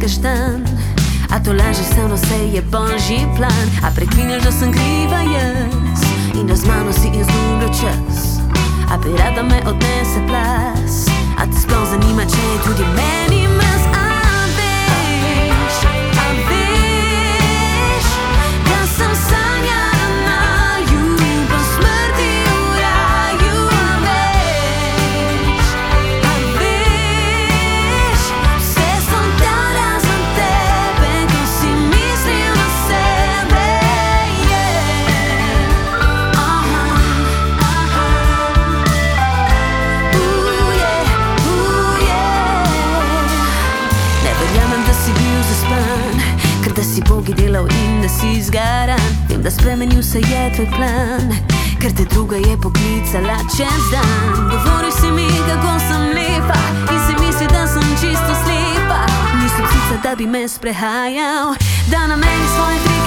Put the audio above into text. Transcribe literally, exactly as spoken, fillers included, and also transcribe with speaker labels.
Speaker 1: najdeš dan. A to laže se vno vse je božji plan. A preklinjaš, da sem kriva jaz in da z mano si izgublja čas. A bi rada me odnese plas. A te sploh zanima, če je tudi meni mraz. A veš, a veš, da sem sanjala na ljubem smrti v raju. A veš, a veš, vse sem dala za tebe, ko si mislil na sebe. Yeah. Aha, aha. Uh, yeah, uh, yeah. Ne verjamem, da si bil zaspan, ker da si Bogi delal in da si zgaran. Vem, da spremenil se je tvoj plan, ker te druga je poklicala čez dan. Govoril si mi, kako sem lepa in si misli, da sem čisto slepa. Nisem ptica, da bi me sprehajal, da na meni svoje tri